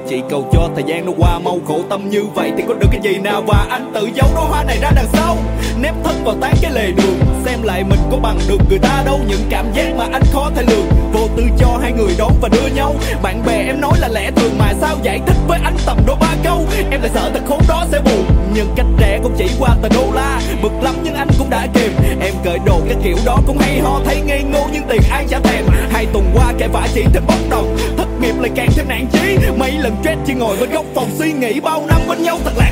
Chỉ cầu cho thời gian nó qua mau, khổ tâm như vậy thì có được cái gì nào. Và anh tự giấu đóa hoa này ra đằng sau, nép thân vào tán cái lề đường. Xem lại mình có bằng được người ta đâu, những cảm giác mà anh khó thể lường. Vô tư cho hai người đón và đưa nhau. Bạn bè em nói là lẽ thường mà sao giải thích với anh tầm đôi ba câu. Em lại sợ thật khốn đó sẽ buồn, nhưng cách rẻ cũng chỉ qua tờ đô la. Bực lắm nhưng anh cũng đã kìm, em cởi đồ cái kiểu đó cũng hay ho. Thấy ngây ngô nhưng tiền ai chả thèm. 2 tuần qua kể vả chỉ thêm bốc đồng, thất nghiệp lại càng thêm nản chí. Mấy lần stress chỉ ngồi bên góc phòng suy nghĩ bao năm bên nhau thật lạ.